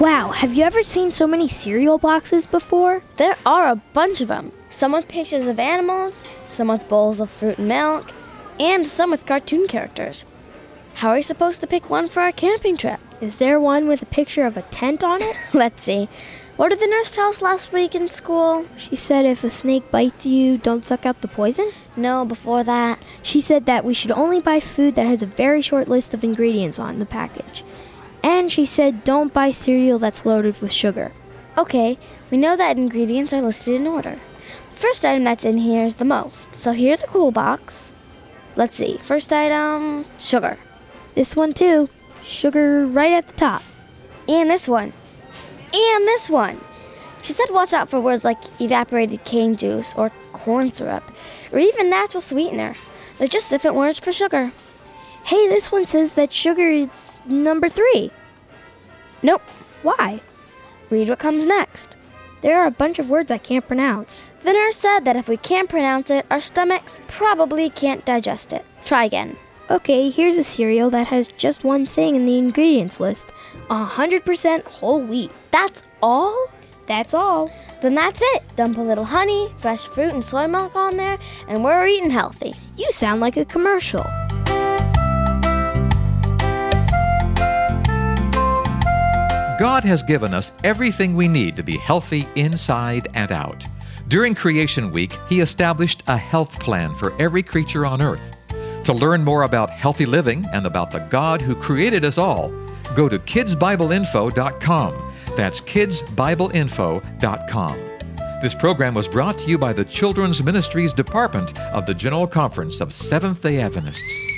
Wow, have you ever seen so many cereal boxes before? There are a bunch of them. Some with pictures of animals, some with bowls of fruit and milk, and some with cartoon characters. How are we supposed to pick one for our camping trip? Is there one with a picture of a tent on it? Let's see. What did the nurse tell us last week in school? She said if a snake bites you, don't suck out the poison? No, before that. She said that we should only buy food that has a very short list of ingredients on the package. And she said don't buy cereal that's loaded with sugar. Okay, we know that ingredients are listed in order. The first item that's in here is the most. So here's a cool box. Let's see. First item, sugar. This one too. Sugar right at the top. And this one. And this one. She said watch out for words like evaporated cane juice or corn syrup or even natural sweetener. They're just different words for sugar. Hey, this one says that sugar is number 3. Nope. Why? Read what comes next. There are a bunch of words I can't pronounce. The nurse said that if we can't pronounce it, our stomachs probably can't digest it. Try again. Okay, here's a cereal that has just one thing in the ingredients list. 100% whole wheat. That's all? That's all. Then that's it. Dump a little honey, fresh fruit, and soy milk on there, and we're eating healthy. You sound like a commercial. God has given us everything we need to be healthy inside and out. During Creation Week, He established a health plan for every creature on earth. To learn more about healthy living and about the God who created us all, go to kidsbibleinfo.com. That's kidsbibleinfo.com. This program was brought to you by the Children's Ministries Department of the General Conference of Seventh-day Adventists.